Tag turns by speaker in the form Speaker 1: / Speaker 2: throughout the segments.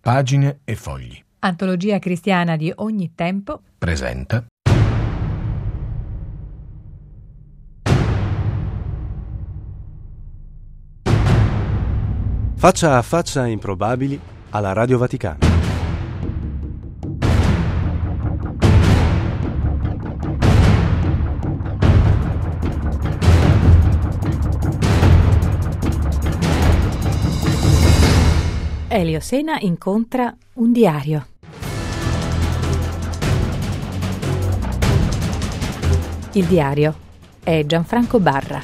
Speaker 1: Pagine e fogli.
Speaker 2: Antologia cristiana di ogni tempo.
Speaker 1: Presenta.
Speaker 3: Faccia a faccia improbabili alla Radio Vaticana.
Speaker 2: Elio Sena incontra un diario. Il diario è Gianfranco Barra.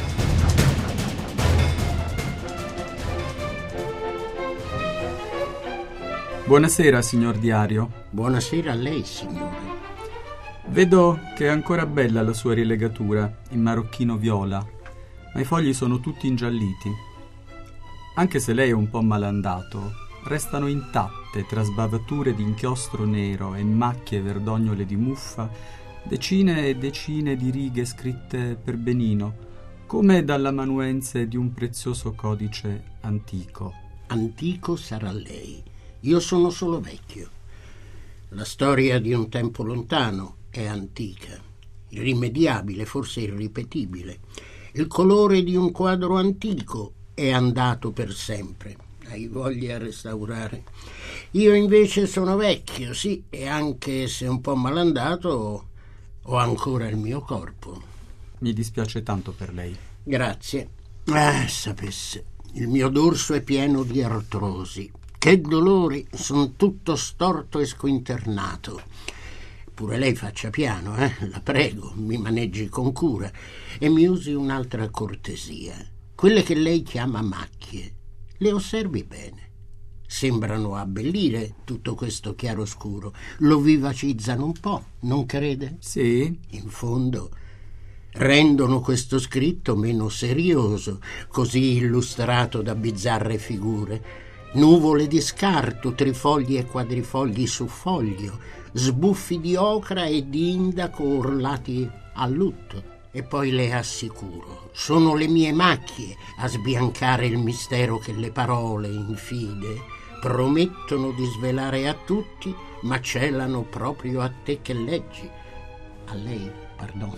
Speaker 4: Buonasera, signor diario.
Speaker 5: Buonasera a lei, signore.
Speaker 4: Vedo che è ancora bella la sua rilegatura, in marocchino viola, ma i fogli sono tutti ingialliti. Anche se lei è un po' malandato, restano intatte, tra sbavature di inchiostro nero e macchie verdognole di muffa, decine e decine di righe scritte per benino, come dall'amanuense di un prezioso codice antico.
Speaker 5: Antico sarà lei. Io sono solo vecchio. La storia di un tempo lontano è antica, irrimediabile, forse irripetibile. Il colore di un quadro antico è andato per sempre. Hai voglia a restaurare? Io invece sono vecchio, sì, e anche se un po' malandato, ho ancora il mio corpo.
Speaker 4: Mi dispiace tanto per lei.
Speaker 5: Grazie. Sapesse, il mio dorso è pieno di artrosi. Che dolori, sono tutto storto e squinternato. Pure lei faccia piano, la prego, mi maneggi con cura e mi usi un'altra cortesia. Quelle che lei chiama macchie, le osservi bene. Sembrano abbellire tutto questo chiaroscuro, lo vivacizzano un po', non crede?
Speaker 4: Sì.
Speaker 5: In fondo rendono questo scritto meno serioso, così illustrato da bizzarre figure. Nuvole di scarto, trifogli e quadrifogli su foglio, sbuffi di ocra e di indaco orlati a lutto. E poi le assicuro, sono le mie macchie a sbiancare il mistero che le parole, infide, promettono di svelare a tutti, ma celano proprio a te che leggi. A lei, pardon.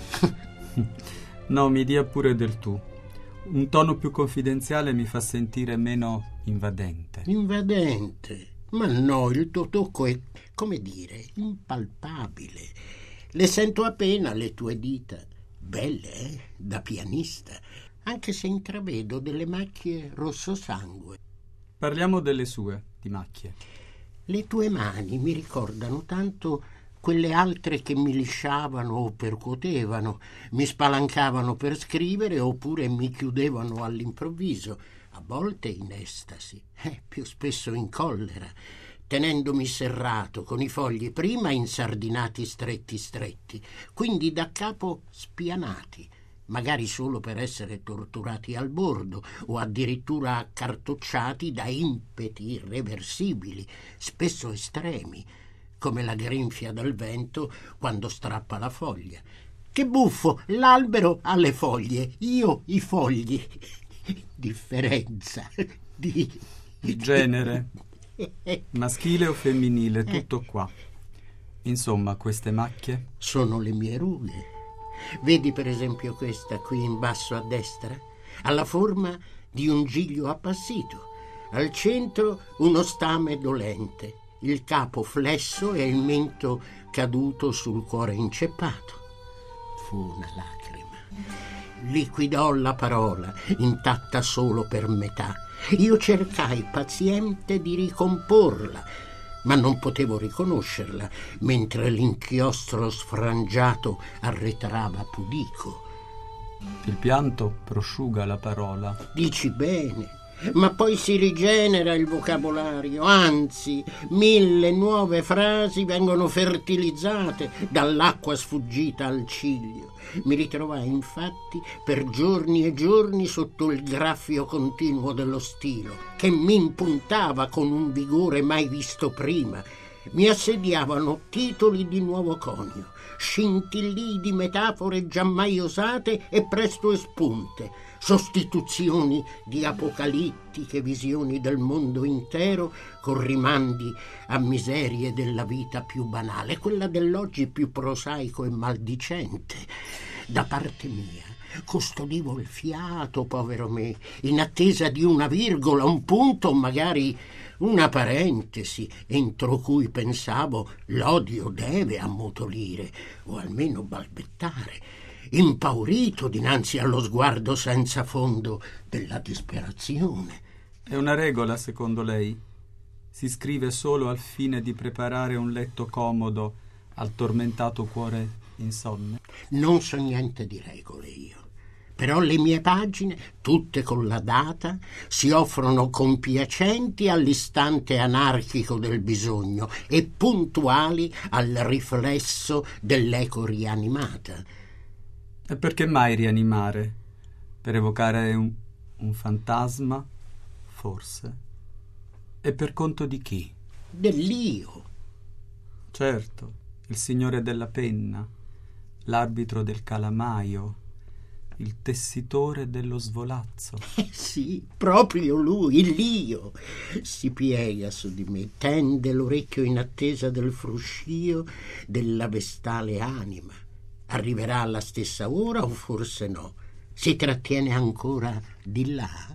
Speaker 4: No, mi dia pure del tu. Un tono più confidenziale mi fa sentire meno invadente.
Speaker 5: Invadente? Ma no, il tuo tocco è, come dire, impalpabile. Le sento appena le tue dita. Belle, da pianista, anche se intravedo delle macchie rosso sangue.
Speaker 4: Parliamo delle sue, di macchie.
Speaker 5: Le tue mani mi ricordano tanto quelle altre che mi lisciavano o percuotevano, mi spalancavano per scrivere oppure mi chiudevano all'improvviso, a volte in estasi, più spesso in collera, tenendomi serrato con i fogli prima insardinati stretti, quindi da capo spianati, magari solo per essere torturati al bordo o addirittura accartocciati da impeti irreversibili, spesso estremi, come la grinfia del vento quando strappa la foglia. Che buffo, l'albero ha le foglie, io i fogli. Differenza di
Speaker 4: genere. Maschile o femminile, tutto qua. Insomma, queste macchie
Speaker 5: sono le mie rughe. Vedi per esempio questa qui in basso a destra? Ha la forma di un giglio appassito. Al centro uno stame dolente, il capo flesso e il mento caduto sul cuore inceppato. Fu una lacrima. Liquidò la parola, intatta solo per metà. Io cercai paziente di ricomporla, ma non potevo riconoscerla, mentre l'inchiostro sfrangiato arretrava pudico.
Speaker 4: Il pianto prosciuga la parola.
Speaker 5: Dici bene, ma poi si rigenera il vocabolario, anzi, 1000 nuove frasi vengono fertilizzate dall'acqua sfuggita al ciglio. Mi ritrovai infatti per giorni e giorni sotto il graffio continuo dello stilo, che mi impuntava con un vigore mai visto prima. Mi assediavano titoli di nuovo conio, scintillii di metafore giammai osate e presto espunte, sostituzioni di apocalittiche visioni del mondo intero con rimandi a miserie della vita più banale, quella dell'oggi più prosaico e maldicente. Da parte mia custodivo il fiato, povero me, in attesa di una virgola, un punto, magari una parentesi, entro cui pensavo l'odio deve ammutolire o almeno balbettare, impaurito dinanzi allo sguardo senza fondo della disperazione.
Speaker 4: È una regola, secondo lei? Si scrive solo al fine di preparare un letto comodo al tormentato cuore insonne?
Speaker 5: Non so niente di regole io. Però le mie pagine, tutte con la data, si offrono compiacenti all'istante anarchico del bisogno e puntuali al riflesso dell'eco rianimata.
Speaker 4: E perché mai rianimare? Per evocare un fantasma? Forse. E per conto di chi?
Speaker 5: Dell'io.
Speaker 4: Certo, il signore della penna, l'arbitro del calamaio, il tessitore dello svolazzo.
Speaker 5: Sì, proprio lui, l'io. Si piega su di me, tende l'orecchio in attesa del fruscio della vestale anima. Arriverà alla stessa ora o forse no? Si trattiene ancora di là?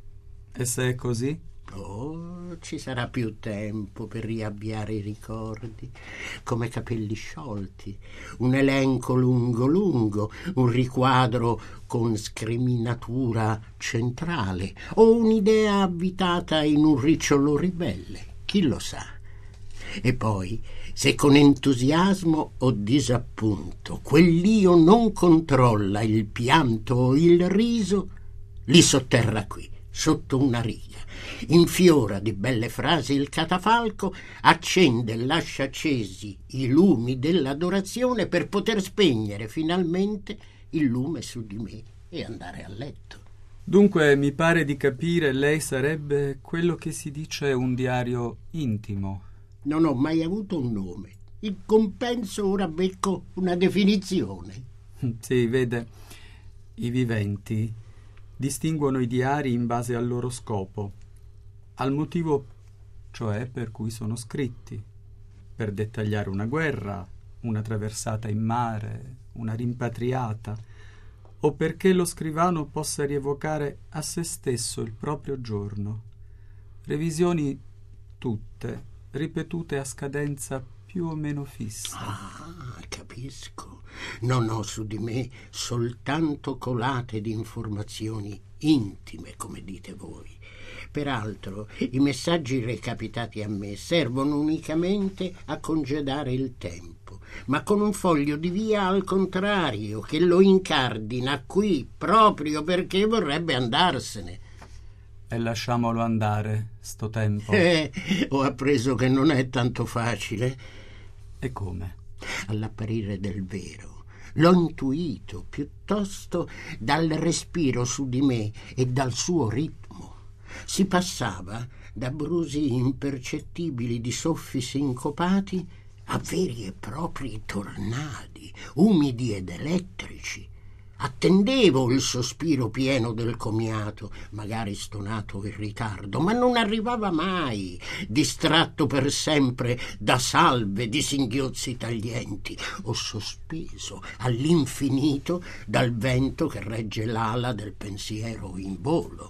Speaker 4: E se è così?
Speaker 5: Oh, ci sarà più tempo per riavviare i ricordi, come capelli sciolti, un elenco lungo lungo, un riquadro con scriminatura centrale o un'idea avvitata in un ricciolo ribelle, chi lo sa. E poi, se con entusiasmo o disappunto quell'io non controlla il pianto o il riso, li sotterra qui, sotto una riga. Infiora di belle frasi il catafalco, accende e lascia accesi i lumi dell'adorazione per poter spegnere finalmente il lume su di me e andare a letto.
Speaker 4: Dunque, mi pare di capire, lei sarebbe quello che si dice un diario intimo.
Speaker 5: Non ho mai avuto un nome. In compenso ora becco una definizione.
Speaker 4: Sì, vede, i viventi distinguono i diari in base al loro scopo, al motivo, cioè, per cui sono scritti, per dettagliare una guerra, una traversata in mare, una rimpatriata, o perché lo scrivano possa rievocare a se stesso il proprio giorno. Revisioni tutte, ripetute a scadenza più o meno fissa.
Speaker 5: Ah, capisco. Non ho su di me soltanto colate di informazioni intime, come dite voi. Peraltro, i messaggi recapitati a me servono unicamente a congedare il tempo, ma con un foglio di via al contrario, che lo incardina qui proprio perché vorrebbe andarsene.
Speaker 4: E lasciamolo andare, sto tempo.
Speaker 5: Ho appreso che non è tanto facile.
Speaker 4: E come?
Speaker 5: All'apparire del vero. L'ho intuito piuttosto dal respiro su di me e dal suo ritmo. Si passava da brusi impercettibili di soffi sincopati a veri e propri tornadi, umidi ed elettrici. Attendevo il sospiro pieno del comiato, magari stonato in ritardo, ma non arrivava mai, distratto per sempre da salve di singhiozzi taglienti, o sospeso all'infinito dal vento che regge l'ala del pensiero in volo.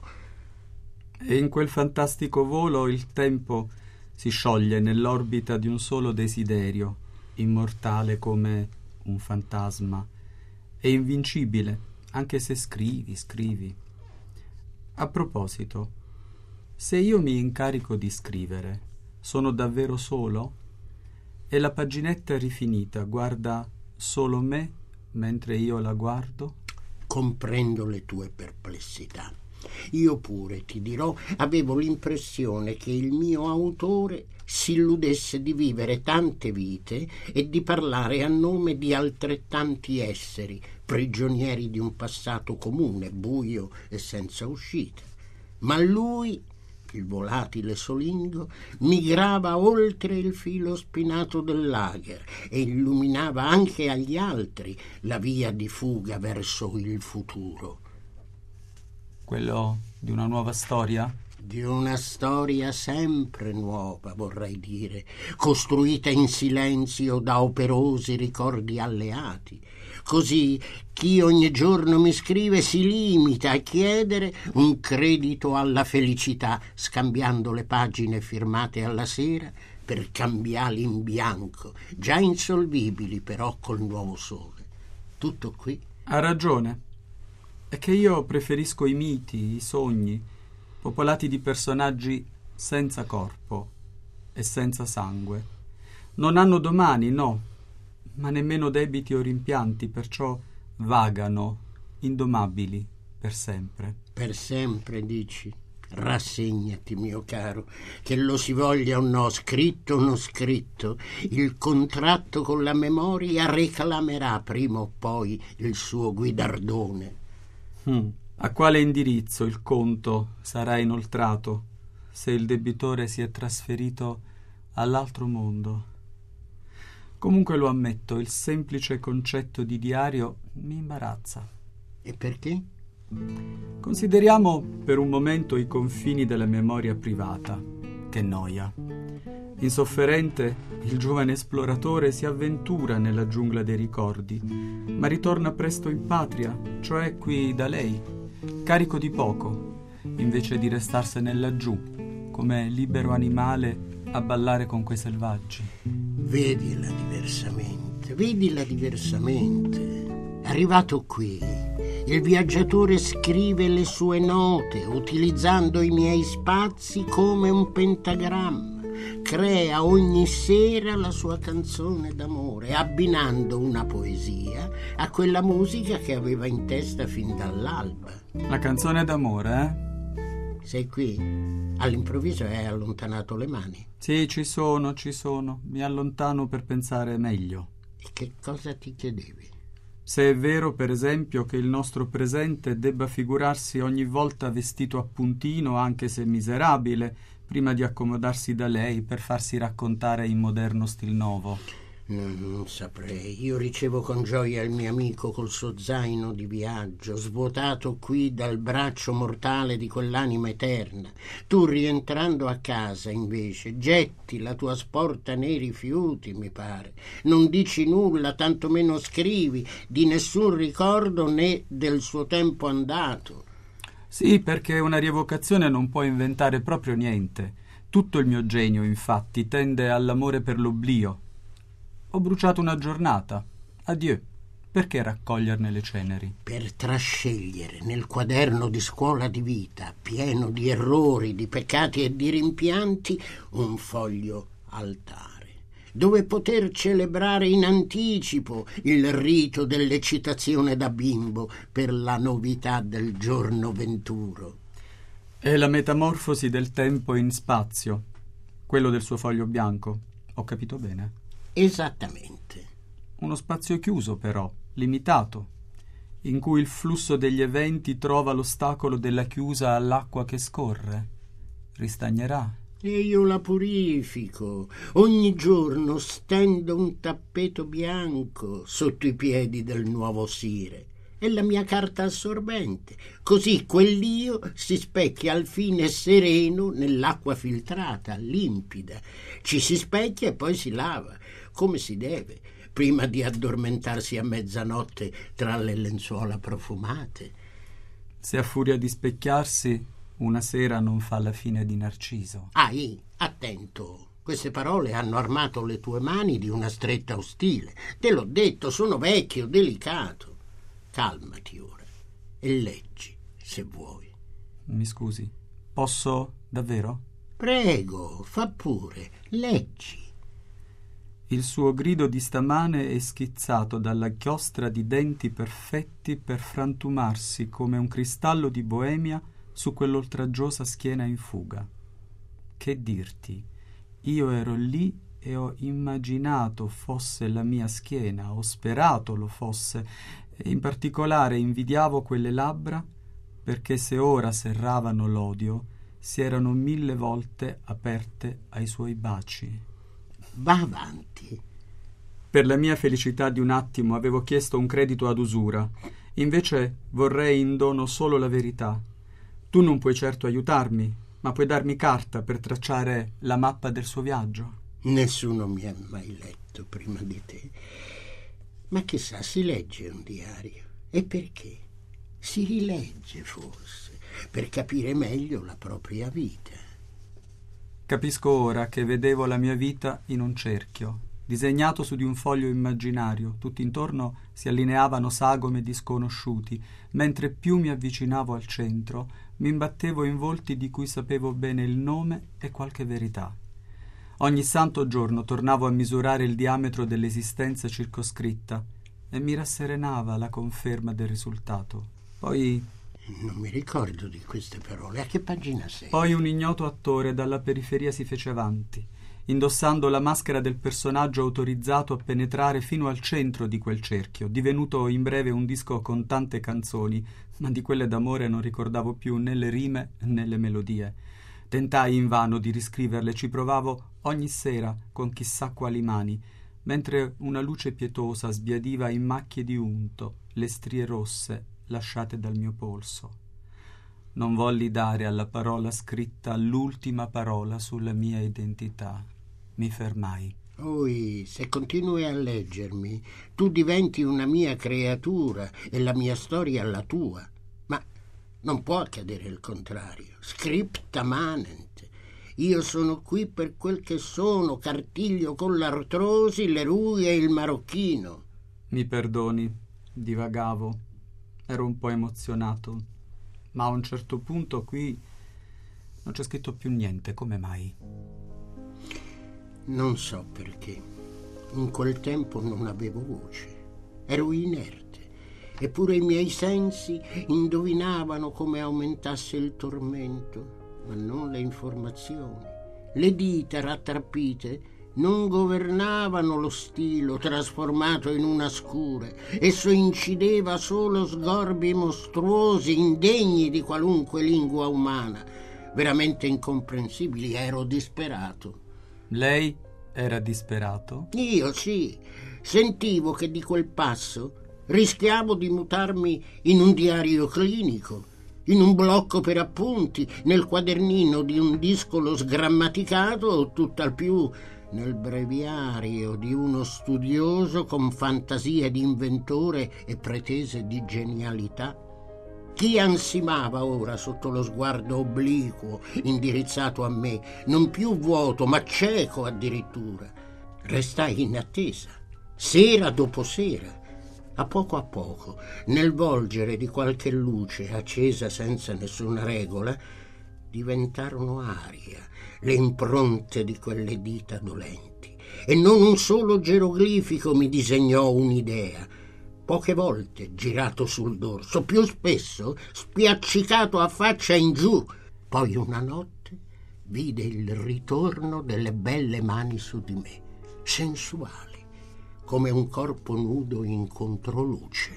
Speaker 4: E in quel fantastico volo il tempo si scioglie nell'orbita di un solo desiderio, immortale come un fantasma, e invincibile, anche se scrivi. A proposito, se io mi incarico di scrivere, sono davvero solo? E la paginetta rifinita guarda solo me mentre io la guardo?
Speaker 5: Comprendo le tue perplessità. Io pure, ti dirò, avevo l'impressione che il mio autore si illudesse di vivere tante vite e di parlare a nome di altrettanti esseri, prigionieri di un passato comune, buio e senza uscita. Ma lui, il volatile solingo, migrava oltre il filo spinato del lager e illuminava anche agli altri la via di fuga verso il futuro.
Speaker 4: Quello di una nuova storia?
Speaker 5: Di una storia sempre nuova, vorrei dire, costruita in silenzio da operosi ricordi alleati. Così chi ogni giorno mi scrive si limita a chiedere un credito alla felicità, scambiando le pagine firmate alla sera per cambiali in bianco, già insolvibili però col nuovo sole. Tutto qui.
Speaker 4: Ha ragione. È che io preferisco i miti, i sogni, popolati di personaggi senza corpo e senza sangue. Non hanno domani, no, ma nemmeno debiti o rimpianti, perciò vagano, indomabili, per sempre.
Speaker 5: Per sempre, dici? Rassegnati, mio caro, che lo si voglia o no, scritto o non scritto, il contratto con la memoria reclamerà prima o poi il suo guidardone.
Speaker 4: A quale indirizzo il conto sarà inoltrato se il debitore si è trasferito all'altro mondo? Comunque lo ammetto, il semplice concetto di diario mi imbarazza.
Speaker 5: E perché?
Speaker 4: Consideriamo per un momento i confini della memoria privata. Che noia. Insofferente, il giovane esploratore si avventura nella giungla dei ricordi, ma ritorna presto in patria, cioè qui da lei, carico di poco, invece di restarsene laggiù, come libero animale a ballare con quei selvaggi.
Speaker 5: Vedila diversamente. Arrivato qui, il viaggiatore scrive le sue note, utilizzando i miei spazi come un pentagramma. Crea ogni sera la sua canzone d'amore, abbinando una poesia a quella musica che aveva in testa fin dall'alba.
Speaker 4: La canzone d'amore,
Speaker 5: Sei qui? All'improvviso hai allontanato le mani.
Speaker 4: Sì, ci sono. Mi allontano per pensare meglio.
Speaker 5: E che cosa ti chiedevi?
Speaker 4: Se è vero, per esempio, che il nostro presente debba figurarsi ogni volta vestito a puntino, anche se miserabile, prima di accomodarsi da lei per farsi raccontare in moderno stil nuovo.
Speaker 5: Non saprei. Io ricevo con gioia il mio amico col suo zaino di viaggio, svuotato qui dal braccio mortale di quell'anima eterna. Tu, rientrando a casa, invece, getti la tua sporta nei rifiuti, mi pare. Non dici nulla, tantomeno scrivi, di nessun ricordo né del suo tempo andato.
Speaker 4: Sì, perché una rievocazione non può inventare proprio niente. Tutto il mio genio, infatti, tende all'amore per l'oblio. Ho bruciato una giornata. Addieu. Perché raccoglierne le ceneri?
Speaker 5: Per trascegliere nel quaderno di scuola di vita, pieno di errori, di peccati e di rimpianti, un foglio altare, dove poter celebrare in anticipo il rito dell'eccitazione da bimbo per la novità del giorno venturo.
Speaker 4: È la metamorfosi del tempo in spazio, quello del suo foglio bianco. Ho capito bene?
Speaker 5: Esattamente.
Speaker 4: Uno spazio chiuso, però, limitato, in cui il flusso degli eventi trova l'ostacolo della chiusa all'acqua che scorre. Ristagnerà.
Speaker 5: E io la purifico. Ogni giorno stendo un tappeto bianco sotto i piedi del nuovo Sire. È la mia carta assorbente. Così quell'io si specchia al fine sereno nell'acqua filtrata, limpida. Ci si specchia e poi si lava, come si deve, prima di addormentarsi a mezzanotte tra le lenzuola profumate.
Speaker 4: Se a furia di specchiarsi una sera non fa la fine di Narciso.
Speaker 5: Attento. Queste parole hanno armato le tue mani di una stretta ostile. Te l'ho detto, sono vecchio, delicato. Calmati ora e leggi, se vuoi.
Speaker 4: Mi scusi, posso davvero?
Speaker 5: Prego, fa pure, leggi.
Speaker 4: Il suo grido di stamane è schizzato dalla chiostra di denti perfetti per frantumarsi come un cristallo di Boemia su quell'oltraggiosa schiena in fuga. Che dirti? Io ero lì e ho immaginato fosse la mia schiena, ho sperato lo fosse, e in particolare invidiavo quelle labbra perché se ora serravano l'odio si erano 1000 volte aperte ai suoi baci.
Speaker 5: Va avanti.
Speaker 4: Per la mia felicità di un attimo avevo chiesto un credito ad usura, invece vorrei in dono solo la verità. Tu non puoi certo aiutarmi, ma puoi darmi carta per tracciare la mappa del suo viaggio.
Speaker 5: Nessuno mi ha mai letto prima di te. Ma chissà, si legge un diario. E perché? Si rilegge forse, per capire meglio la propria vita.
Speaker 4: Capisco ora che vedevo la mia vita in un cerchio, disegnato su di un foglio immaginario. Tutto intorno si allineavano sagome di sconosciuti, mentre più mi avvicinavo al centro, mi imbattevo in volti di cui sapevo bene il nome e qualche verità. Ogni santo giorno tornavo a misurare il diametro dell'esistenza circoscritta e mi rasserenava la conferma del risultato. Poi
Speaker 5: Non mi ricordo di queste parole. A che pagina sei?
Speaker 4: Poi un ignoto attore dalla periferia si fece avanti, indossando la maschera del personaggio autorizzato a penetrare fino al centro di quel cerchio, divenuto in breve un disco con tante canzoni, ma di quelle d'amore non ricordavo più né le rime né le melodie. Tentai invano di riscriverle, ci provavo ogni sera con chissà quali mani, mentre una luce pietosa sbiadiva in macchie di unto le strie rosse lasciate dal mio polso. Non volli dare alla parola scritta l'ultima parola sulla mia identità. Mi fermai.
Speaker 5: Oi, se continui a leggermi, tu diventi una mia creatura e la mia storia la tua. Ma non può accadere il contrario. Scripta manent. Io sono qui per quel che sono, Cartiglio con l'artrosi, le rughe e il marocchino.
Speaker 4: Mi perdoni, divagavo. Ero un po' emozionato, ma a un certo punto qui non c'è scritto più niente. Come mai?
Speaker 5: Non so perché. In quel tempo non avevo voce. Ero inerte. Eppure i miei sensi indovinavano come aumentasse il tormento, ma non le informazioni. Le dita rattrappite non governavano lo stilo trasformato in una scure. Esso incideva solo sgorbi mostruosi, indegni di qualunque lingua umana, veramente incomprensibili. Ero disperato.
Speaker 4: Lei era disperato?
Speaker 5: Io sì. Sentivo che di quel passo rischiavo di mutarmi in un diario clinico, in un blocco per appunti, nel quadernino di un discolo sgrammaticato o tutt'al più nel breviario di uno studioso con fantasie di inventore e pretese di genialità. Chi ansimava ora sotto lo sguardo obliquo indirizzato a me, non più vuoto ma cieco addirittura? Restai in attesa, sera dopo sera. A poco, nel volgere di qualche luce accesa senza nessuna regola, diventarono aria le impronte di quelle dita dolenti, e non un solo geroglifico mi disegnò un'idea. Poche volte girato sul dorso, più spesso spiaccicato a faccia in giù. Poi una notte vide il ritorno delle belle mani su di me, sensuali, come un corpo nudo in controluce.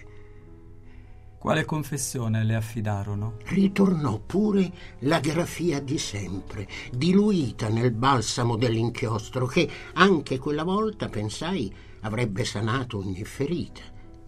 Speaker 4: Quale confessione le affidarono?
Speaker 5: Ritornò pure la grafia di sempre, diluita nel balsamo dell'inchiostro, che anche quella volta, pensai, avrebbe sanato ogni ferita.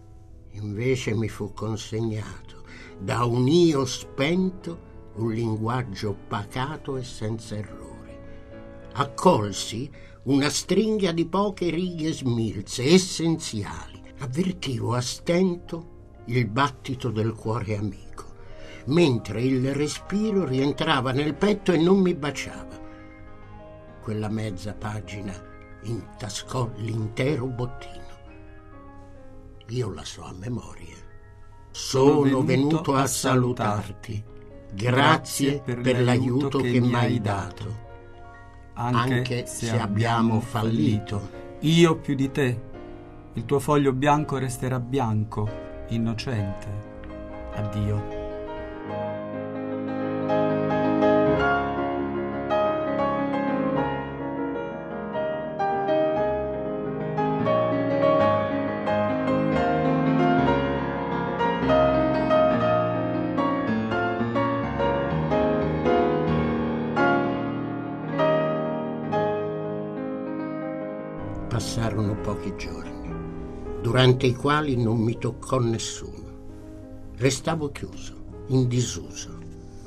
Speaker 5: Invece mi fu consegnato da un io spento un linguaggio pacato e senza errore. Accolsi una stringa di poche righe smilze, essenziali. Avvertivo a stento il battito del cuore amico, mentre il respiro rientrava nel petto e non mi baciava. Quella mezza pagina intascò l'intero bottino. Io la so a memoria. Sono venuto a salutarti. Grazie per l'aiuto che mi hai dato, anche se abbiamo fallito.
Speaker 4: Io più di te. Il tuo foglio bianco resterà bianco, innocente. Addio.
Speaker 5: Passarono pochi giorni, durante i quali non mi toccò nessuno. Restavo chiuso, in disuso.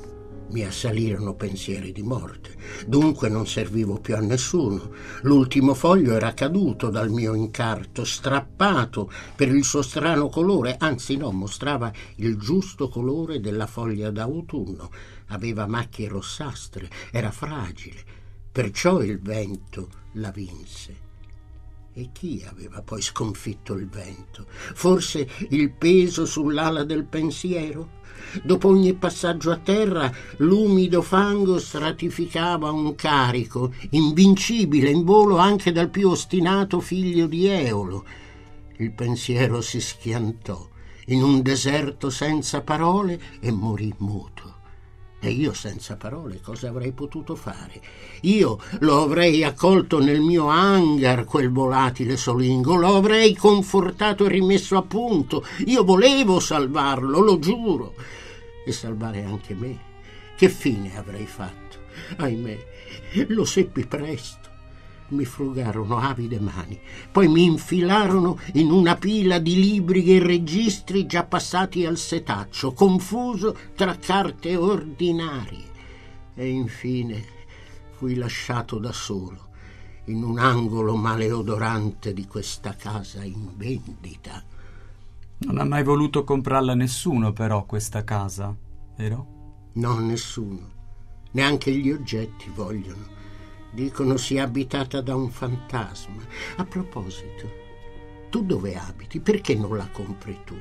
Speaker 5: Mi assalirono pensieri di morte. Dunque non servivo più a nessuno. L'ultimo foglio era caduto dal mio incarto, strappato per il suo strano colore, anzi no, mostrava il giusto colore della foglia d'autunno. Aveva macchie rossastre, era fragile, perciò il vento la vinse. E chi aveva poi sconfitto il vento? Forse il peso sull'ala del pensiero? Dopo ogni passaggio a terra, l'umido fango stratificava un carico, invincibile in volo anche dal più ostinato figlio di Eolo. Il pensiero si schiantò in un deserto senza parole e morì muto. E io senza parole cosa avrei potuto fare? Io lo avrei accolto nel mio hangar, quel volatile solingo, lo avrei confortato e rimesso a punto. Io volevo salvarlo, lo giuro, e salvare anche me. Che fine avrei fatto? Ahimè, lo seppi presto. Mi frugarono avide mani, poi mi infilarono in una pila di libri e registri già passati al setaccio, confuso tra carte ordinarie. E infine fui lasciato da solo in un angolo maleodorante di questa casa in vendita.
Speaker 4: Non ha mai voluto comprarla nessuno, però, questa casa, vero?
Speaker 5: No, nessuno. Neanche gli oggetti vogliono. Dicono sia abitata da un fantasma. A proposito, tu dove abiti? Perché non la compri tu?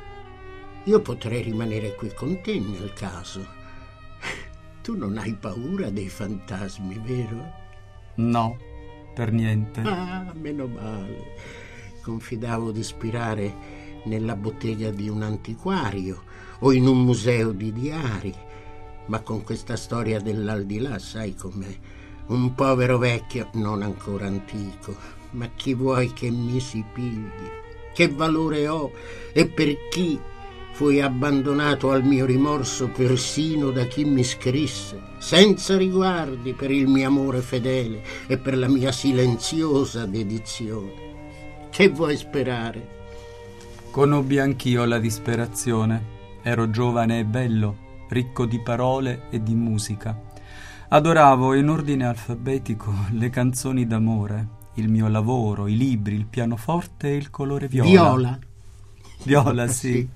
Speaker 5: Io potrei rimanere qui con te nel caso. Tu non hai paura dei fantasmi, vero?
Speaker 4: No, per niente.
Speaker 5: Ah, meno male. Confidavo di spirare nella bottega di un antiquario o in un museo di diari, ma con questa storia dell'aldilà sai com'è. Un povero vecchio, non ancora antico, ma chi vuoi che mi si pigli? Che valore ho e per chi fui abbandonato al mio rimorso persino da chi mi scrisse, senza riguardi per il mio amore fedele e per la mia silenziosa dedizione. Che vuoi sperare?
Speaker 4: Conobbi anch'io la disperazione. Ero giovane e bello, ricco di parole e di musica. Adoravo in ordine alfabetico le canzoni d'amore, il mio lavoro, i libri, il pianoforte e il colore viola.
Speaker 5: Viola?
Speaker 4: Viola, sì.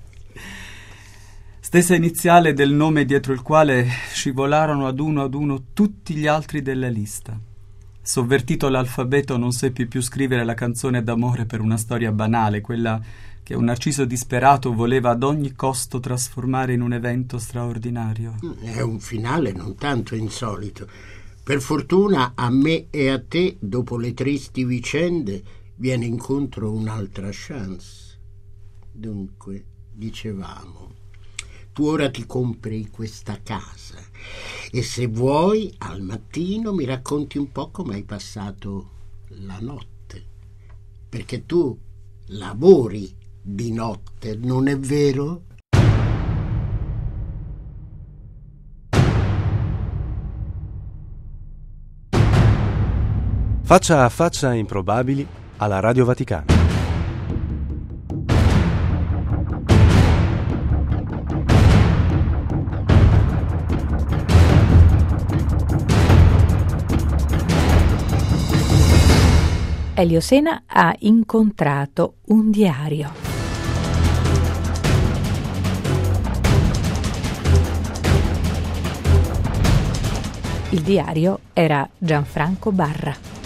Speaker 4: Stessa iniziale del nome dietro il quale scivolarono ad uno tutti gli altri della lista. Sovvertito l'alfabeto non seppi più scrivere la canzone d'amore per una storia banale, quella che un Narciso disperato voleva ad ogni costo trasformare in un evento straordinario.
Speaker 5: È un finale non tanto insolito. Per fortuna a me e a te, dopo le tristi vicende, viene incontro un'altra chance. Dunque, dicevamo, tu ora ti compri questa casa e se vuoi al mattino mi racconti un po' come hai passato la notte, perché tu lavori di notte, non è vero?
Speaker 3: Faccia a faccia improbabili alla Radio Vaticana.
Speaker 2: Elio Sena ha incontrato un diario. Il diario era Gianfranco Barra.